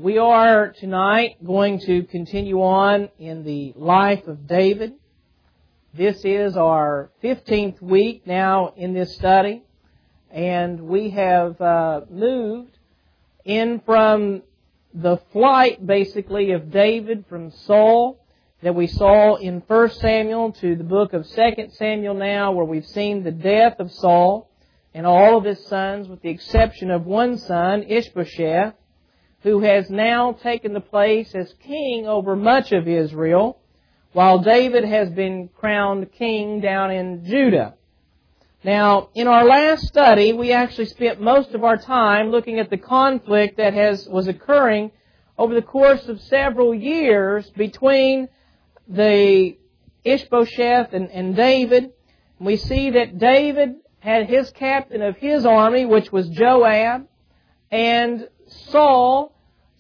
We are tonight going to continue on in the life of David. This is our 15th week now in this study, and we have moved in from the flight, basically, of David from Saul that we saw in 1 Samuel to the book of 2 Samuel now, where we've seen the death of Saul and all of his sons, with the exception of one son, Ishbosheth, who has now taken the place as king over much of Israel, while David has been crowned king down in Judah. Now, in our last study, we actually spent most of our time looking at the conflict that was occurring over the course of several years between the Ishbosheth and David. We see that David had his captain of his army, which was Joab, and Saul's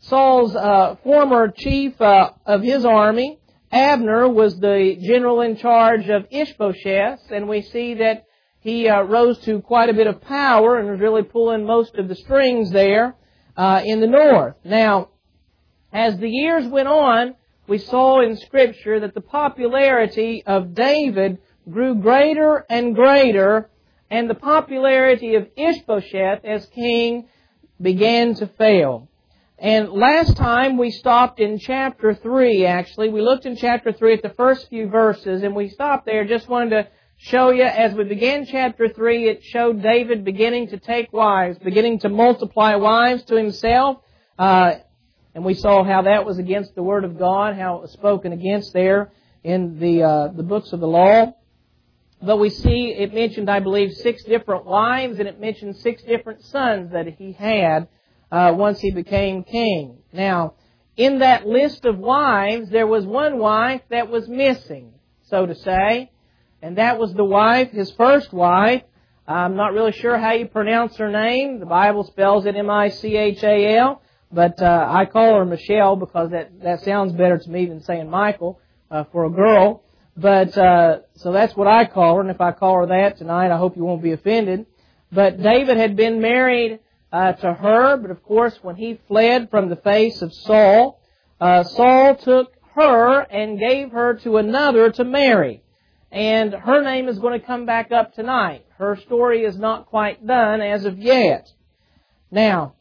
former chief of his army, Abner, was the general in charge of Ishbosheth, and we see that he rose to quite a bit of power and was really pulling most of the strings there in the north. Now, as the years went on, we saw in Scripture that the popularity of David grew greater and greater, and the popularity of Ishbosheth as king began to fail. And last time we stopped in chapter 3, actually. We looked in chapter 3 at the first few verses, and we stopped there. Just wanted to show you, as we began chapter 3, it showed David beginning to take wives, beginning to multiply wives to himself. And we saw how that was against the Word of God, how it was spoken against there in the books of the law. But we see it mentioned, I believe, 6 different wives, and it mentioned 6 different sons that he had once he became king. Now, in that list of wives, there was one wife that was missing, so to say, and that was the wife, his first wife. I'm not really sure how you pronounce her name. The Bible spells it Michal, but I call her Michelle because that sounds better to me than saying Michael for a girl. But so that's what I call her, and if I call her that tonight, I hope you won't be offended. But David had been married to her, but of course, when he fled from the face of Saul, Saul took her and gave her to another to marry. And her name is going to come back up tonight. Her story is not quite done as of yet. Now,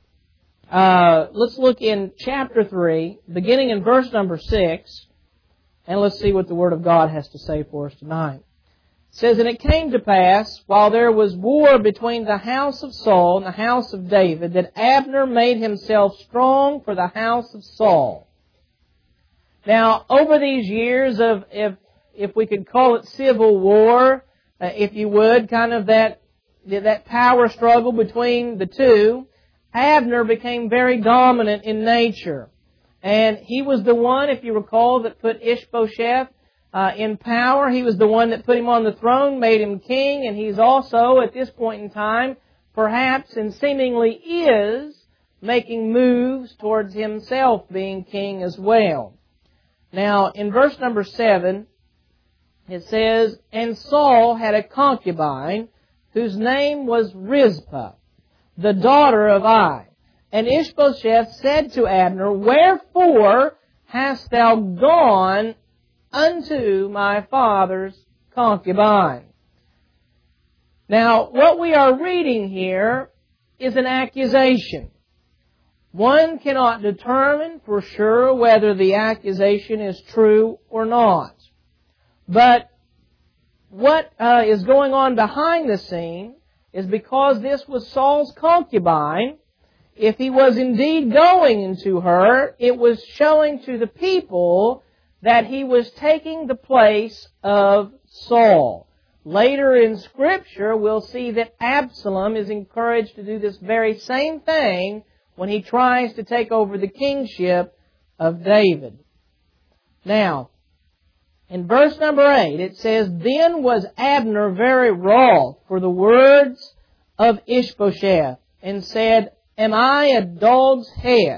let's look in chapter 3, beginning in verse number 6, and let's see what the Word of God has to say for us tonight. It says, "And it came to pass, while there was war between the house of Saul and the house of David, that Abner made himself strong for the house of Saul." Now, over these years of, if we could call it civil war, if you would, kind of that power struggle between the two, Abner became very dominant in nature. And he was the one, if you recall, that put Ishbosheth in power. He was the one that put him on the throne, made him king, and he's also, at this point in time, perhaps and seemingly is, making moves towards himself being king as well. Now, in verse number 7, it says, "And Saul had a concubine, whose name was Rizpah, the daughter of Ai. And Ishbosheth said to Abner, Wherefore hast thou gone unto my father's concubine?" Now, what we are reading here is an accusation. One cannot determine for sure whether the accusation is true or not. But what is going on behind the scene is, because this was Saul's concubine, if he was indeed going into her, it was showing to the people that he was taking the place of Saul. Later in Scripture, we'll see that Absalom is encouraged to do this very same thing when he tries to take over the kingship of David. Now, in verse number 8, it says, "Then was Abner very wroth for the words of Ishbosheth, and said, Am I a dog's head,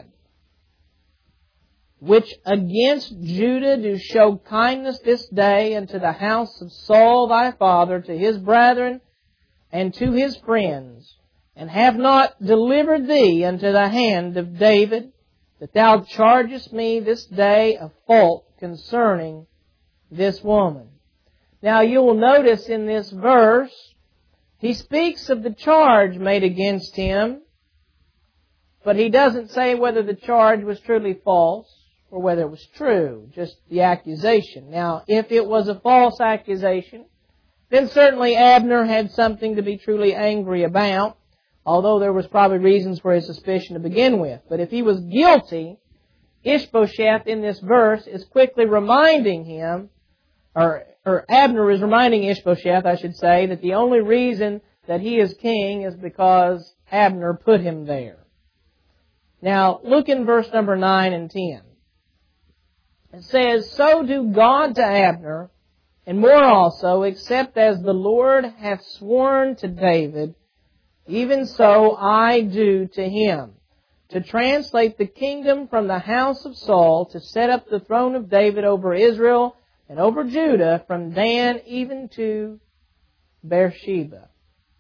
which against Judah do show kindness this day unto the house of Saul thy father, to his brethren, and to his friends, and have not delivered thee unto the hand of David? that thou chargest me this day a fault concerning this woman. Now you will notice in this verse, he speaks of the charge made against him, but he doesn't say whether the charge was truly false or whether it was true, just the accusation. Now, if it was a false accusation, then certainly Abner had something to be truly angry about, although there was probably reasons for his suspicion to begin with. But if he was guilty, Ishbosheth in this verse is quickly reminding him, or Abner is reminding Ishbosheth, I should say, that the only reason that he is king is because Abner put him there. Now, look in verse number 9 and 10. It says, So do God to Abner, and more also, except as the Lord hath sworn to David, even so I do to him, to translate the kingdom from the house of Saul, to set up the throne of David over Israel and over Judah, from Dan even to Beersheba.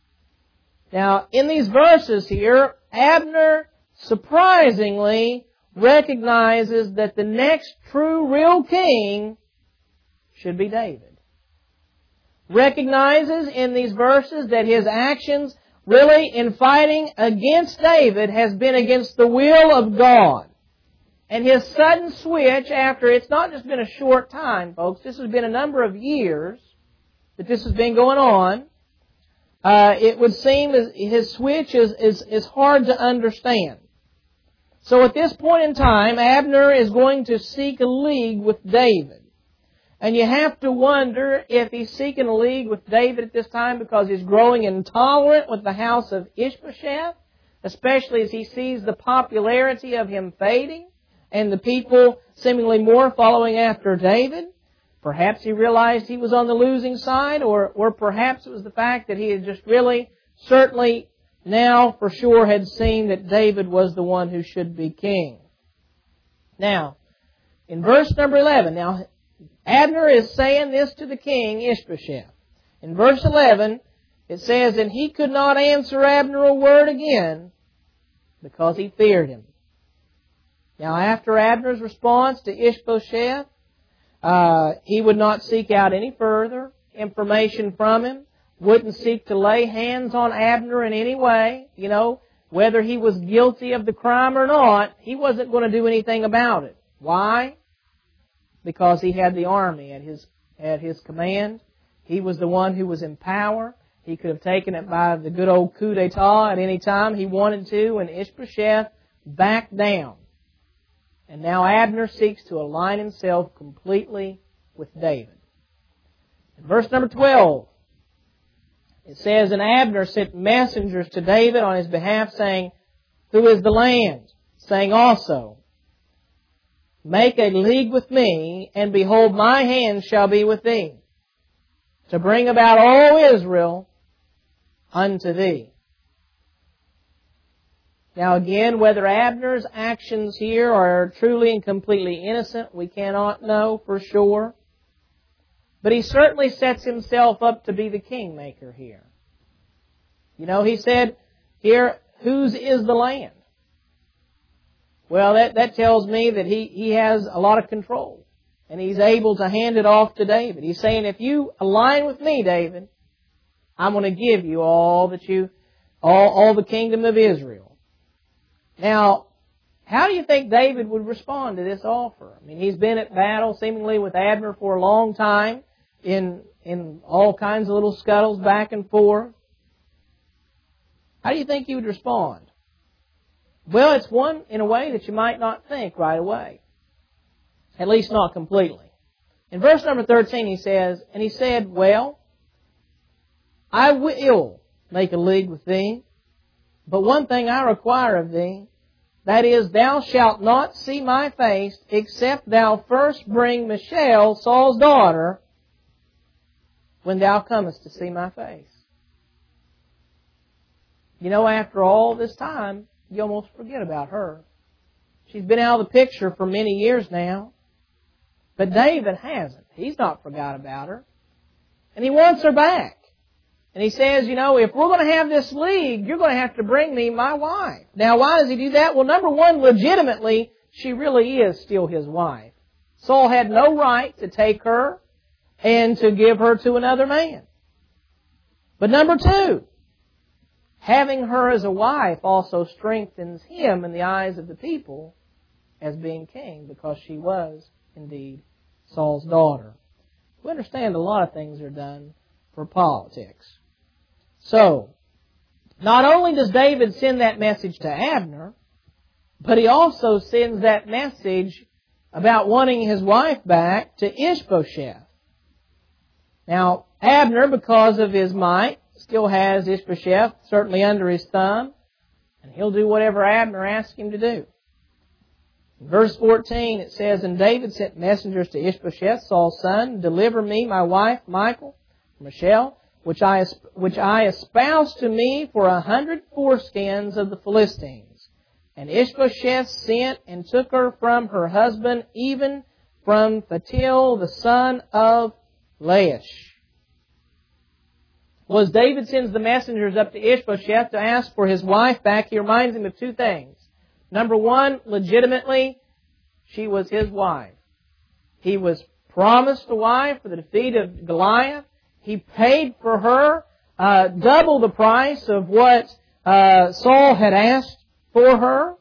Now, in these verses here, Abner surprisingly recognizes that the next true, real king should be David. Recognizes in these verses that his actions really in fighting against David has been against the will of God. And his sudden switch after, it's not just been a short time, folks, this has been a number of years that this has been going on. It would seem as his switch is hard to understand. So at this point in time, Abner is going to seek a league with David. And you have to wonder if he's seeking a league with David at this time because he's growing intolerant with the house of Ishbosheth, especially as he sees the popularity of him fading and the people seemingly more following after David. Perhaps he realized he was on the losing side, or perhaps it was the fact that he had just really, certainly now for sure had seen that David was the one who should be king. Now, in verse number 11, now Abner is saying this to the king, Ishbosheth. In verse 11, it says, And he could not answer Abner a word again, because he feared him. Now, after Abner's response to Ishbosheth, he would not seek out any further information from him, wouldn't seek to lay hands on Abner in any way. You know, whether he was guilty of the crime or not, he wasn't going to do anything about it. Why? Because he had the army at his command. He was the one who was in power. He could have taken it by the good old coup d'etat at any time he wanted to, and Ishbosheth backed down. And now Abner seeks to align himself completely with David. In verse number 12, it says, And Abner sent messengers to David on his behalf, saying, Who is the land? Saying also, Make a league with me, and behold, my hand shall be with thee, to bring about all Israel unto thee. Now again, whether Abner's actions here are truly and completely innocent, we cannot know for sure. But he certainly sets himself up to be the kingmaker here. You know, he said here, whose is the land? Well, that tells me that he has a lot of control. And he's able to hand it off to David. He's saying, if you align with me, David, I'm going to give you all the kingdom of Israel. Now, how do you think David would respond to this offer? I mean, he's been at battle seemingly with Abner for a long time in all kinds of little scuttles back and forth. How do you think he would respond? Well, it's one in a way that you might not think right away. At least not completely. In verse number 13 he says, And he said, Well, I will make a league with thee, but one thing I require of thee, that is, thou shalt not see my face, except thou first bring Michal, Saul's daughter, when thou comest to see my face. You know, after all this time, you almost forget about her. She's been out of the picture for many years now. But David hasn't. He's not forgot about her. And he wants her back. And he says, you know, if we're going to have this league, you're going to have to bring me my wife. Now, why does he do that? Well, number one, legitimately, she really is still his wife. Saul had no right to take her and to give her to another man. But number two, having her as a wife also strengthens him in the eyes of the people as being king, because she was indeed Saul's daughter. We understand a lot of things are done for politics. So, not only does David send that message to Abner, but he also sends that message about wanting his wife back to Ishbosheth. Now, Abner, because of his might, still has Ishbosheth certainly under his thumb, and he'll do whatever Abner asks him to do. In verse 14 it says, "And David sent messengers to Ishbosheth, Saul's son, deliver me my wife Michal, which I espoused to me for 100 foreskins of the Philistines. And Ishbosheth sent and took her from her husband, even from Phatil, the son of Laish." Well, as David sends the messengers up to Ishbosheth to ask for his wife back, he reminds him of two things. Number one, legitimately, she was his wife. He was promised a wife for the defeat of Goliath. He paid for her double the price of what Saul had asked for her.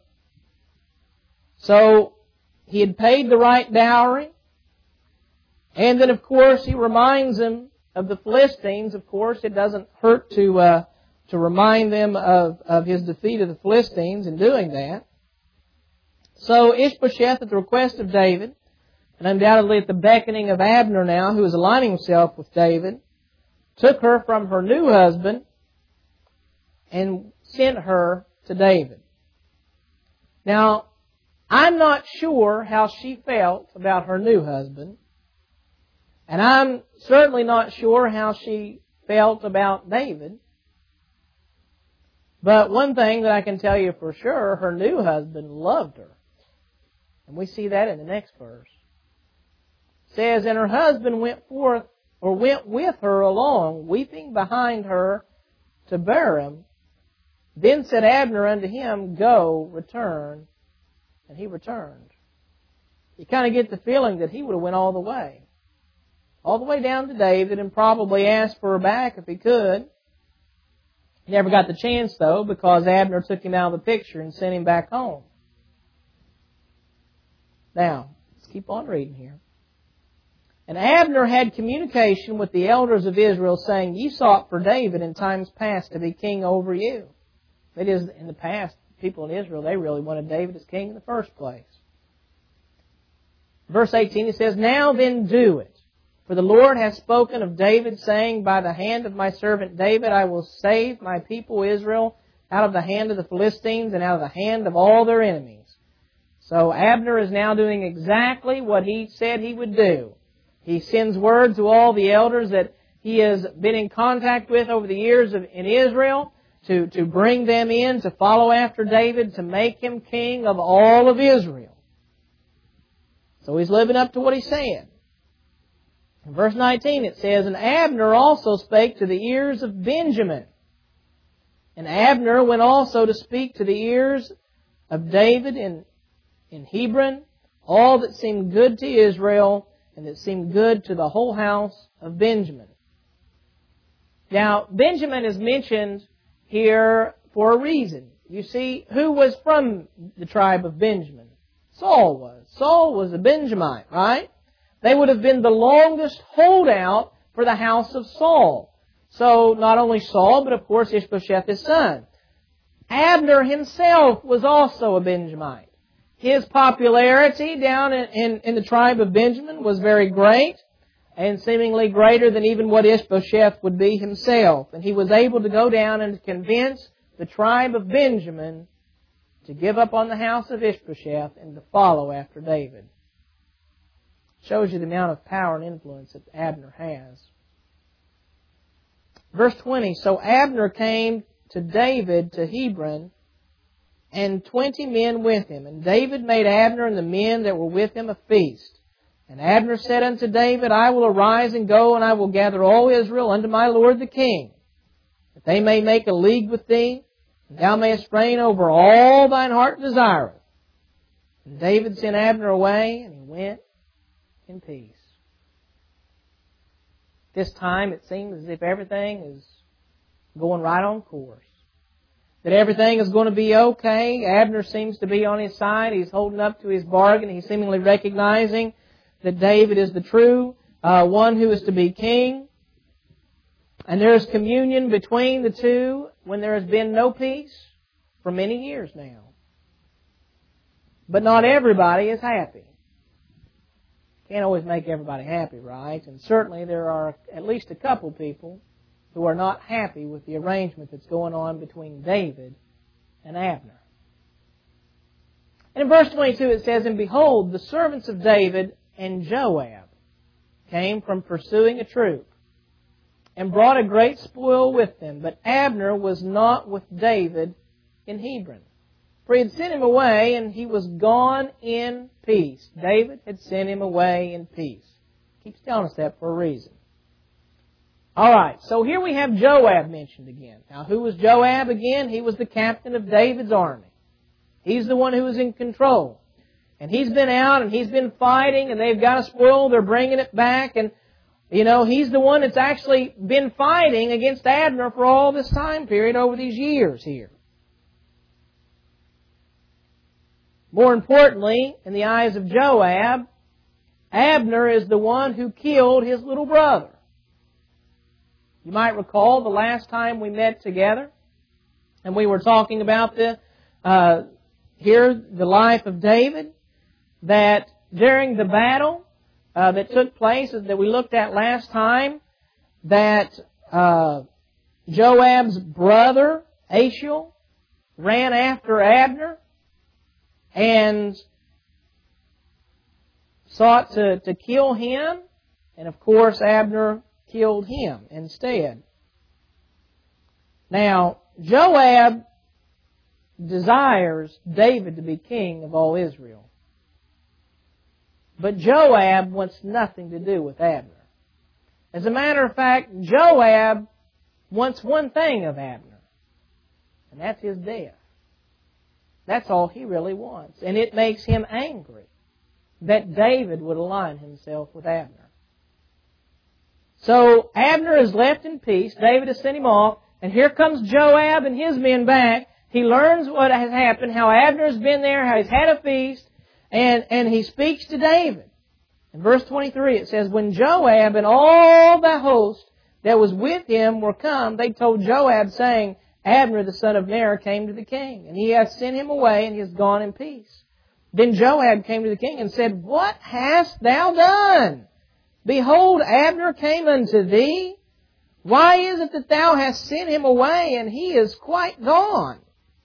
So he had paid the right dowry. And then, of course, he reminds them of the Philistines. Of course, it doesn't hurt to remind them of his defeat of the Philistines in doing that. So Ishbosheth, at the request of David, and undoubtedly at the beckoning of Abner now, who is aligning himself with David, took her from her new husband and sent her to David. Now, I'm not sure how she felt about her new husband, and I'm certainly not sure how she felt about David. But one thing that I can tell you for sure, her new husband loved her. And we see that in the next verse. It says, "And her husband went with her along, weeping behind her to Baram. Then said Abner unto him, Go, return. And he returned." You kind of get the feeling that he would have went all the way down to David, and probably asked for her back if he could. He never got the chance, though, because Abner took him out of the picture and sent him back home. Now, let's keep on reading here. "And Abner had communication with the elders of Israel, saying, Ye sought for David in times past to be king over you." That is, in the past, people in Israel, they really wanted David as king in the first place. Verse 18, it says, "Now then do it. For the Lord hath spoken of David, saying, By the hand of my servant David I will save my people Israel out of the hand of the Philistines and out of the hand of all their enemies." So Abner is now doing exactly what he said he would do. He sends word to all the elders that he has been in contact with over the years in Israel to bring them in to follow after David, to make him king of all of Israel. So he's living up to what he said. In verse 19 it says, "And Abner also spake to the ears of Benjamin. And Abner went also to speak to the ears of David in Hebron, all that seemed good to Israel, and that seemed good to the whole house of Benjamin." Now, Benjamin is mentioned here for a reason. You see, who was from the tribe of Benjamin? Saul was. Saul was a Benjamite, right? They would have been the longest holdout for the house of Saul. So, not only Saul, but of course Ishbosheth, his son. Abner himself was also a Benjamite. His popularity down in the tribe of Benjamin was very great, and seemingly greater than even what Ishbosheth would be himself. And he was able to go down and convince the tribe of Benjamin to give up on the house of Ishbosheth and to follow after David. Shows you the amount of power and influence that Abner has. Verse 20, "So Abner came to David to Hebron, and 20 men with him. And David made Abner and the men that were with him a feast. And Abner said unto David, I will arise and go, and I will gather all Israel unto my lord the king, that they may make a league with thee, and thou mayest reign over all thine heart desireth. And David sent Abner away, and he went in peace. This time it seems as if everything is going right on course. That everything is going to be okay. Abner seems to be on his side. He's holding up to his bargain. He's seemingly recognizing that David is the true one who is to be king. And there is communion between the two when there has been no peace for many years now. But not everybody is happy. Can't always make everybody happy, right? And certainly there are at least a couple people who are not happy with the arrangement that's going on between David and Abner. And in verse 22 it says, "And behold, the servants of David and Joab came from pursuing a troop, and brought a great spoil with them. But Abner was not with David in Hebron. For he had sent him away, and he was gone in peace." David had sent him away in peace. Keeps telling us that for a reason. All right, so here we have Joab mentioned again. Now, who was Joab again? He was the captain of David's army. He's the one who was in control. And he's been out, and he's been fighting, and they've got a spoil, they're bringing it back, and he's the one that's actually been fighting against Abner for all this time period over these years here. More importantly, in the eyes of Joab, Abner is the one who killed his little brother. You might recall the last time we met together, and we were talking about the life of David, that during the battle that took place, that we looked at last time, that Joab's brother, Asahel, ran after Abner and sought to kill him. And of course, Abner killed him instead. Now, Joab desires David to be king of all Israel. But Joab wants nothing to do with Abner. As a matter of fact, Joab wants one thing of Abner, and that's his death. That's all he really wants. And it makes him angry that David would align himself with Abner. So Abner is left in peace. David has sent him off. And here comes Joab and his men back. He learns what has happened, how Abner has been there, how he's had a feast. And he speaks to David. In verse 23 it says, "When Joab and all the host that was with him were come, they told Joab, saying, Abner the son of Ner came to the king, and he hath sent him away, and he is gone in peace. Then Joab came to the king and said, What hast thou done? Behold, Abner came unto thee. Why is it that thou hast sent him away, and he is quite gone?"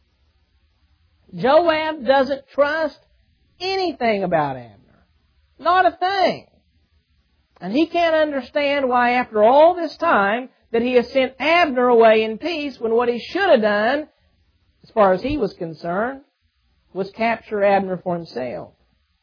Joab doesn't trust anything about Abner. Not a thing. And he can't understand why after all this time that he has sent Abner away in peace, when what he should have done, as far as he was concerned, was capture Abner for himself.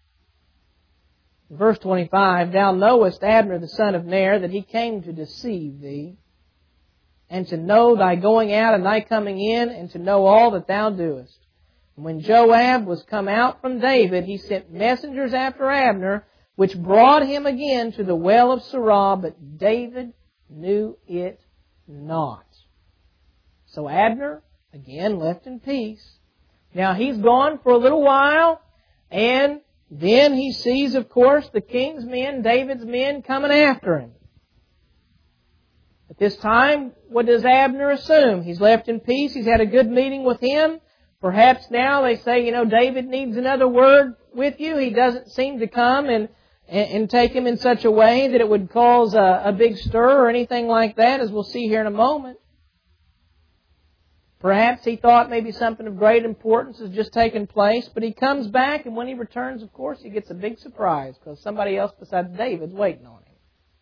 Verse 25, "Thou knowest Abner the son of Ner, that he came to deceive thee, and to know thy going out and thy coming in, and to know all that thou doest. And when Joab was come out from David, he sent messengers after Abner, which brought him again to the well of Sirah, but David knew it not." So Abner, again, left in peace. Now he's gone for a little while, and then he sees, of course, the king's men, David's men, coming after him. At this time, what does Abner assume? He's left in peace. He's had a good meeting with him. Perhaps now they say, David needs another word with you. He doesn't seem to come and take him in such a way that it would cause a big stir or anything like that, as we'll see here in a moment. Perhaps he thought maybe something of great importance has just taken place, but he comes back, and when he returns, of course, he gets a big surprise because somebody else besides David's waiting on him.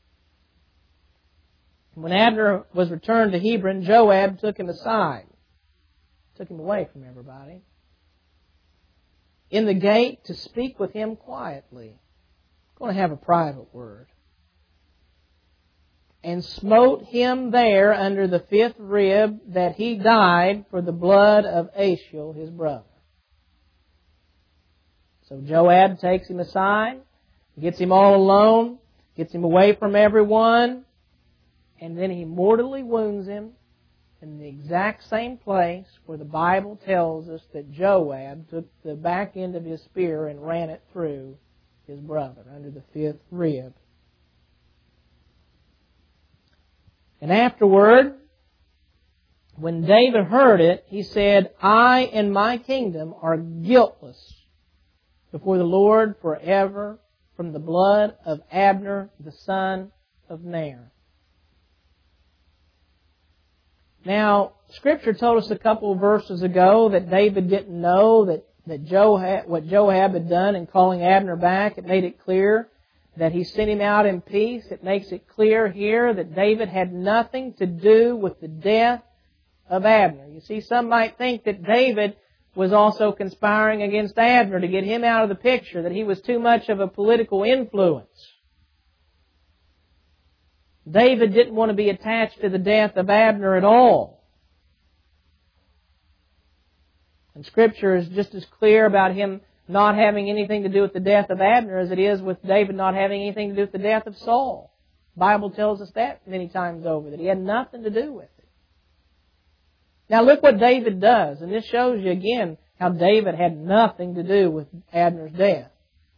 When Abner was returned to Hebron, Joab took him aside, took him away from everybody, in the gate to speak with him quietly. Going to have a private word. And smote him there under the 5th rib, that he died for the blood of Asahel his brother. So Joab takes him aside, gets him all alone, gets him away from everyone, and then he mortally wounds him in the exact same place where the Bible tells us that Joab took the back end of his spear and ran it through his brother, under the fifth rib. And afterward, when David heard it, he said, I and my kingdom are guiltless before the Lord forever from the blood of Abner, the son of Ner. Now, Scripture told us a couple of verses ago that David didn't know that what Joab had done in calling Abner back. It made it clear that he sent him out in peace. It makes it clear here that David had nothing to do with the death of Abner. You see, some might think that David was also conspiring against Abner to get him out of the picture, that he was too much of a political influence. David didn't want to be attached to the death of Abner at all. And Scripture is just as clear about him not having anything to do with the death of Abner as it is with David not having anything to do with the death of Saul. The Bible tells us that many times over, that he had nothing to do with it. Now look what David does, and this shows you again how David had nothing to do with Abner's death.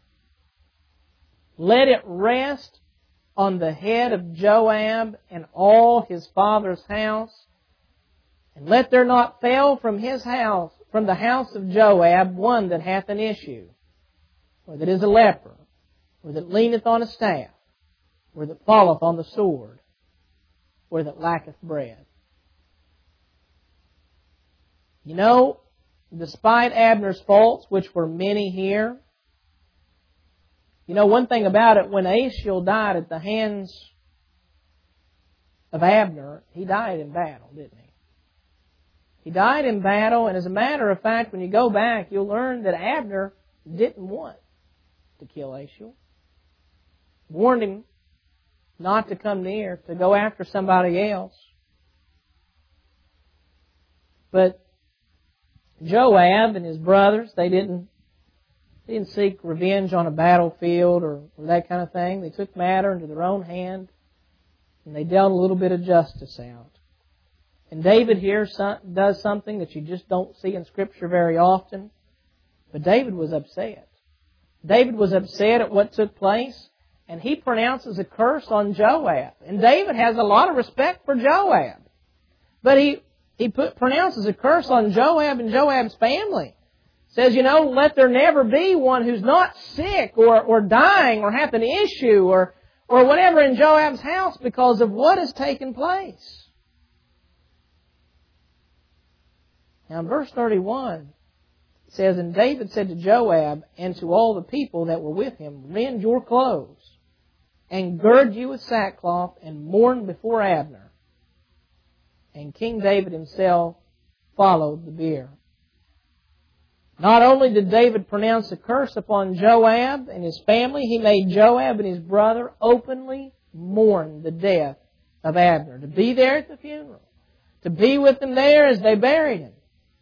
Let it rest on the head of Joab and all his father's house, and let there not fail from his house, from the house of Joab, one that hath an issue, or that is a leper, or that leaneth on a staff, or that falleth on the sword, or that lacketh bread. You know, despite Abner's faults, which were many here, you know, one thing about it, when Asahel died at the hands of Abner, he died in battle, didn't he? He died in battle, and as a matter of fact, when you go back, you'll learn that Abner didn't want to kill Asahel. Warned him not to come near, to go after somebody else. But Joab and his brothers, they didn't seek revenge on a battlefield or that kind of thing. They took matter into their own hand, and they dealt a little bit of justice out. And David here does something that you just don't see in Scripture very often. But David was upset. David was upset at what took place, and he pronounces a curse on Joab. And David has a lot of respect for Joab. But he pronounces a curse on Joab and Joab's family. Says, you know, let there never be one who's not sick or dying or hath an issue or whatever in Joab's house because of what has taken place. Now in verse 31, it says, And David said to Joab and to all the people that were with him, Rend your clothes, and gird you with sackcloth, and mourn before Abner. And King David himself followed the bier. Not only did David pronounce a curse upon Joab and his family, he made Joab and his brother openly mourn the death of Abner. To be there at the funeral. To be with them there as they buried him.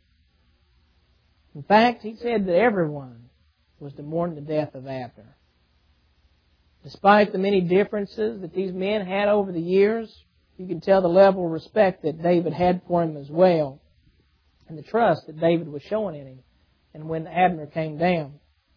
In fact, he said that everyone was to mourn the death of Abner. Despite the many differences that these men had over the years, you can tell the level of respect that David had for him as well, and the trust that David was showing in him. And when Abner came down.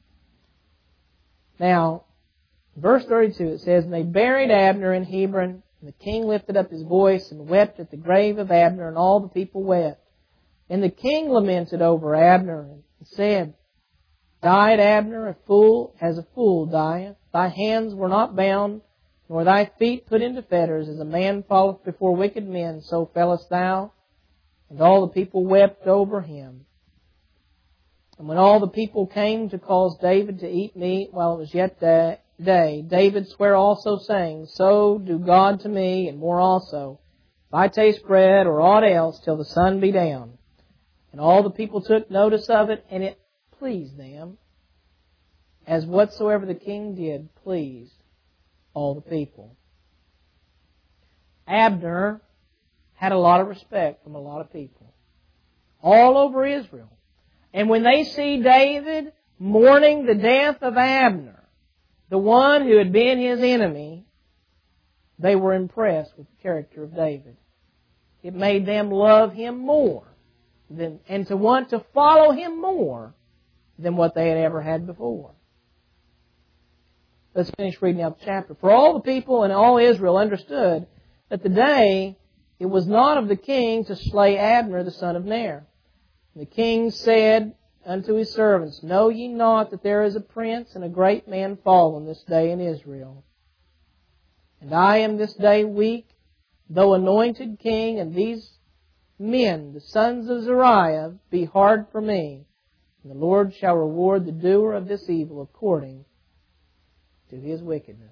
Now, verse 32, it says, And they buried Abner in Hebron, and the king lifted up his voice and wept at the grave of Abner, and all the people wept. And the king lamented over Abner and said, Died Abner as a fool dieth. Thy hands were not bound, nor thy feet put into fetters. As a man falleth before wicked men, so fellest thou. And all the people wept over him. And when all the people came to cause David to eat meat while it was yet day, David sware also, saying, So do God to me, and more also, if I taste bread or aught else till the sun be down. And all the people took notice of it, and it pleased them, as whatsoever the king did pleased all the people. Abner had a lot of respect from a lot of people all over Israel. And when they see David mourning the death of Abner, the one who had been his enemy, they were impressed with the character of David. It made them love him more and to want to follow him more than what they had ever had before. Let's finish reading out the chapter. For all the people and all Israel understood that the day it was not of the king to slay Abner the son of Ner. The king said unto his servants, Know ye not that there is a prince and a great man fallen this day in Israel? And I am this day weak, though anointed king, and these men, the sons of Zeruiah, be hard for me. And the Lord shall reward the doer of this evil according to his wickedness.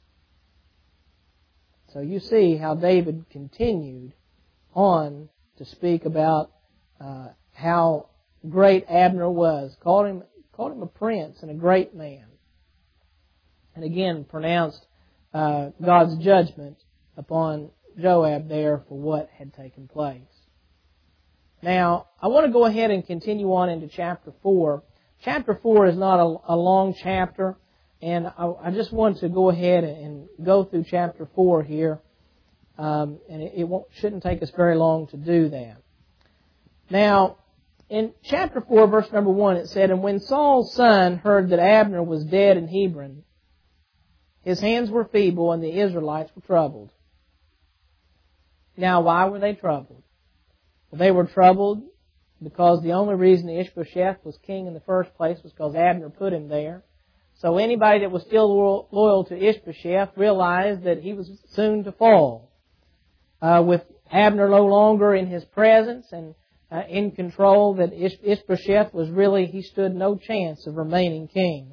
So you see how David continued on to speak about how great Abner was. Called him a prince and a great man. And again pronounced God's judgment upon Joab there for what had taken place. Now, I want to go ahead and continue on into chapter 4. Chapter 4 is not a long chapter, and I just want to go ahead and go through chapter 4 here, and it shouldn't take us very long to do that. Now, in chapter 4, verse number 1, it said, And when Saul's son heard that Abner was dead in Hebron, his hands were feeble, and the Israelites were troubled. Now, why were they troubled? Well, they were troubled because the only reason Ishbosheth was king in the first place was because Abner put him there. So anybody that was still loyal to Ishbosheth realized that he was soon to fall. With Abner no longer in his presence and in control, that Ishbosheth was really, he stood no chance of remaining king.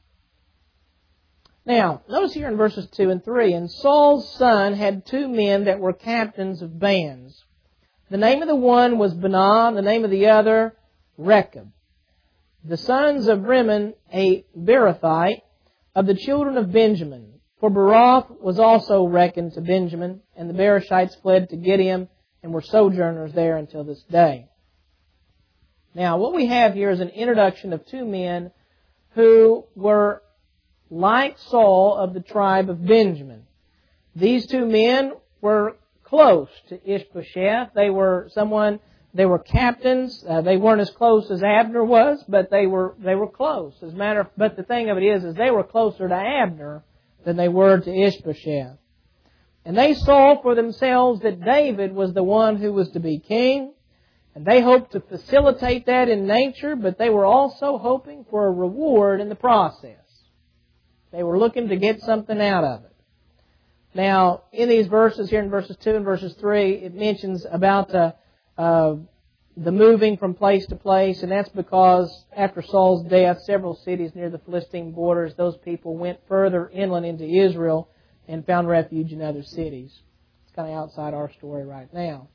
Now, notice here in verses 2 and 3, And Saul's son had 2 men that were captains of bands. The name of the one was Benah, the name of the other Rechab. The sons of Rimmon, a Beerothite, of the children of Benjamin. For Beeroth was also reckoned to Benjamin, and the Beeroshites fled to Gideon and were sojourners there until this day. Now, what we have here is an introduction of 2 men who were like Saul of the tribe of Benjamin. These 2 men were close to Ishbosheth. They were captains. They weren't as close as Abner was, but they were close. But the thing of it is they were closer to Abner than they were to Ishbosheth. And they saw for themselves that David was the one who was to be king, and they hoped to facilitate that in nature, but they were also hoping for a reward in the process. They were looking to get something out of it. Now, in these verses here, in verses 2 and verses 3, it mentions about the moving from place to place, and that's because after Saul's death, several cities near the Philistine borders, those people went further inland into Israel and found refuge in other cities. It's kind of outside our story right now.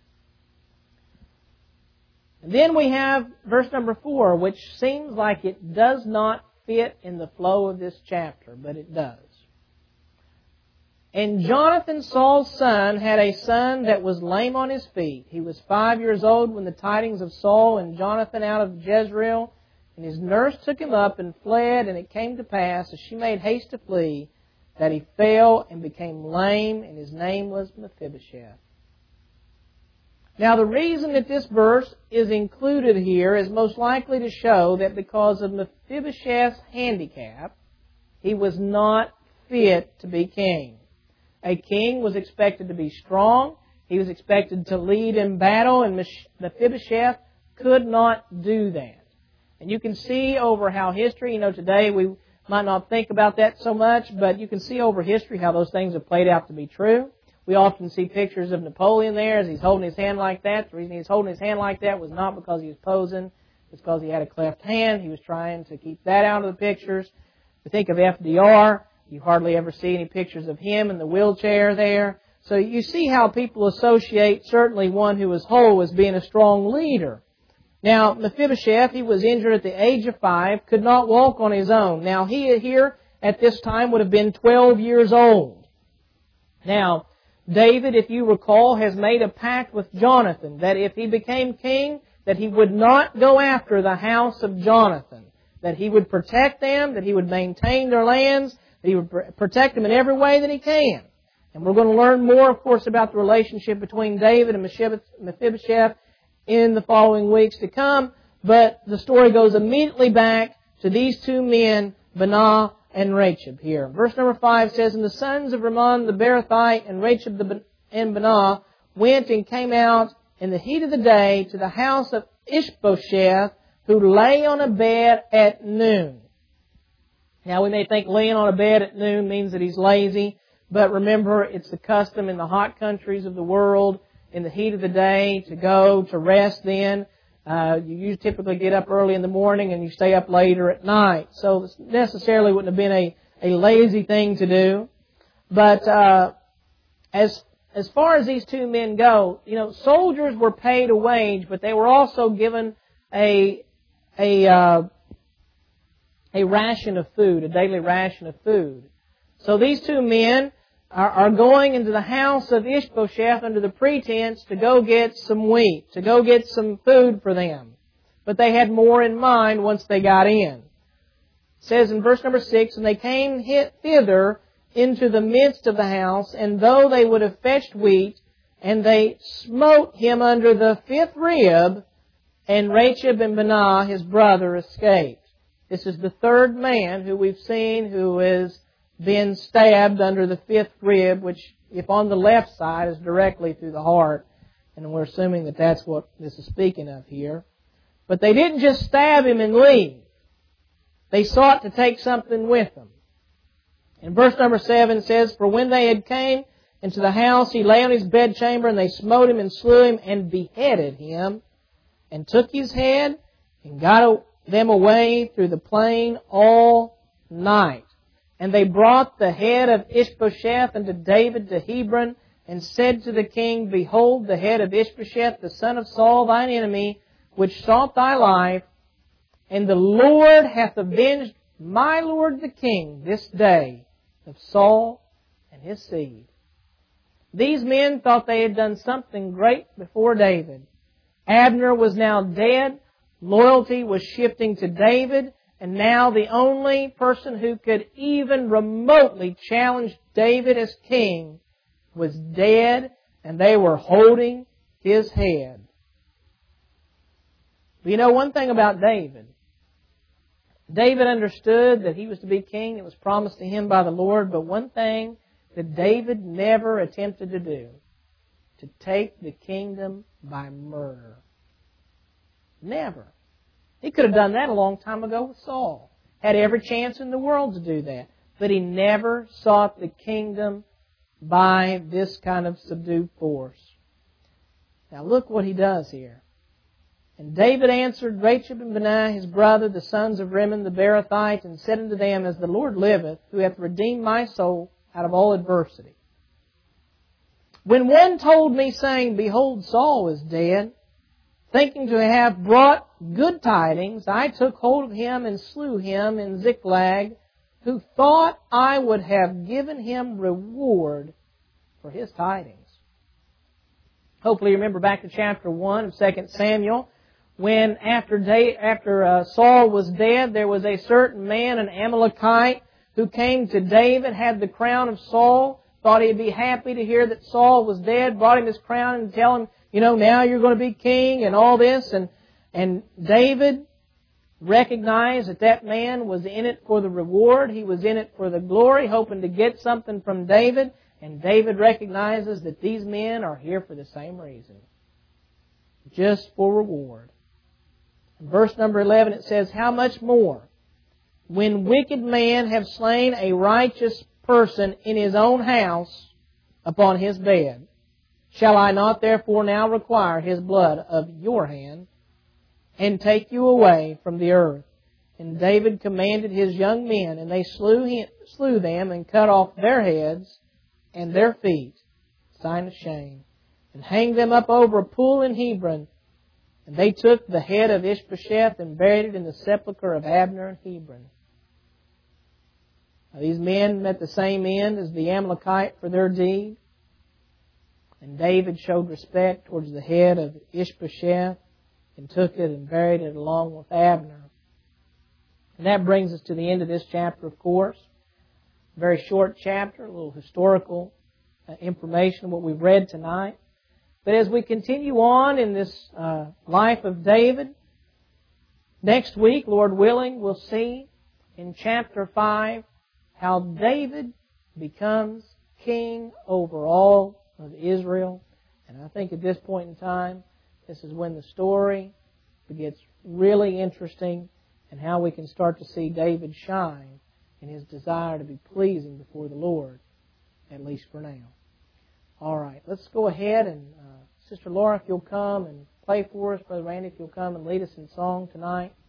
And then we have verse number 4, which seems like it does not fit in the flow of this chapter, but it does. And Jonathan, Saul's son, had a son that was lame on his feet. He was 5 years old when the tidings of Saul and Jonathan out of Jezreel, and his nurse took him up and fled, and it came to pass, as she made haste to flee, that he fell and became lame, and his name was Mephibosheth. Now, the reason that this verse is included here is most likely to show that because of Mephibosheth's handicap, he was not fit to be king. A king was expected to be strong. He was expected to lead in battle, and Mephibosheth could not do that. And you can see over how history, today we might not think about that so much, but you can see over history how those things have played out to be true. We often see pictures of Napoleon there as he's holding his hand like that. The reason he's holding his hand like that was not because he was posing. It's because he had a cleft hand. He was trying to keep that out of the pictures. To think of FDR, you hardly ever see any pictures of him in the wheelchair there. So you see how people associate certainly one who is whole as being a strong leader. Now, Mephibosheth, he was injured at the age of 5, could not walk on his own. Now, he here at this time would have been 12 years old. Now, David, if you recall, has made a pact with Jonathan that if he became king, that he would not go after the house of Jonathan. that He would protect them, that He would maintain their lands, that He would protect them in every way that He can. And we're going to learn more, of course, about the relationship between David and Mephibosheth in the following weeks to come. But the story goes immediately back to these two men, Benah and Rechab here. Verse number 5 says, And the sons of Rimmon the Beerothite and Rechab and Benah went and came out in the heat of the day to the house of Ishbosheth, who lay on a bed at noon. Now we may think laying on a bed at noon means that he's lazy, but remember, it's the custom in the hot countries of the world in the heat of the day to go to rest then. You typically get up early in the morning and you stay up later at night. So this necessarily wouldn't have been a lazy thing to do. But as far as these two men go, soldiers were paid a wage, but they were also given a ration of food, a daily ration of food. So these two men are going into the house of Ishbosheth under the pretense to go get some wheat, to go get some food for them. But they had more in mind once they got in. It says in verse number 6, And they came thither into the midst of the house, and though they would have fetched wheat, and they smote him under the 5th rib, and Rechab and Benah, his brother, escaped. This is the third man who we've seen who is been stabbed under the 5th rib, which, if on the left side, is directly through the heart. And we're assuming that that's what this is speaking of here. But they didn't just stab him and leave. They sought to take something with them. In verse number 7 says, For when they had came into the house, he lay on his bedchamber, and they smote him and slew him and beheaded him, and took his head and got them away through the plain all night. And they brought the head of Ishbosheth unto David to Hebron, and said to the king, Behold, the head of Ishbosheth, the son of Saul, thine enemy, which sought thy life, and the Lord hath avenged my lord the king this day of Saul and his seed. These men thought they had done something great before David. Abner was now dead. Loyalty was shifting to David. And now the only person who could even remotely challenge David as king was dead, and they were holding his head. But one thing about David. David understood that he was to be king. It was promised to him by the Lord. But one thing that David never attempted to do, to take the kingdom by murder. Never. He could have done that a long time ago with Saul. Had every chance in the world to do that. But he never sought the kingdom by this kind of subdued force. Now look what he does here. And David answered Rechab and Benah his brother, the sons of Rimmon the Beerothite, and said unto them, As the Lord liveth, who hath redeemed my soul out of all adversity. When one told me, saying, Behold, Saul is dead, thinking to have brought good tidings, I took hold of him and slew him in Ziklag, who thought I would have given him reward for his tidings. Hopefully you remember back to chapter 1 of 2 Samuel, when after Saul was dead, there was a certain man, an Amalekite, who came to David, had the crown of Saul, thought he'd be happy to hear that Saul was dead, brought him his crown and tell him, now you're going to be king and all this. And David recognized that man was in it for the reward. He was in it for the glory, hoping to get something from David. And David recognizes that these men are here for the same reason. Just for reward. In verse number 11 it says, How much more, when wicked men have slain a righteous person in his own house upon his bed, shall I not therefore now require his blood of your hand, and take you away from the earth? And David commanded his young men, and they slew them, and cut off their heads and their feet, sign of shame, and hanged them up over a pool in Hebron. And they took the head of Ishbosheth and buried it in the sepulchre of Abner in Hebron. Now, these men met the same end as the Amalekite for their deed. And David showed respect towards the head of Ishbosheth and took it and buried it along with Abner. And that brings us to the end of this chapter, of course. Very short chapter, a little historical information of what we've read tonight. But as we continue on in this life of David, next week, Lord willing, we'll see in chapter 5 how David becomes king over all of Israel. And I think at this point in time, this is when the story gets really interesting and how we can start to see David shine in his desire to be pleasing before the Lord, at least for now. All right, let's go ahead and Sister Laura, if you'll come and play for us. Brother Randy, if you'll come and lead us in song tonight.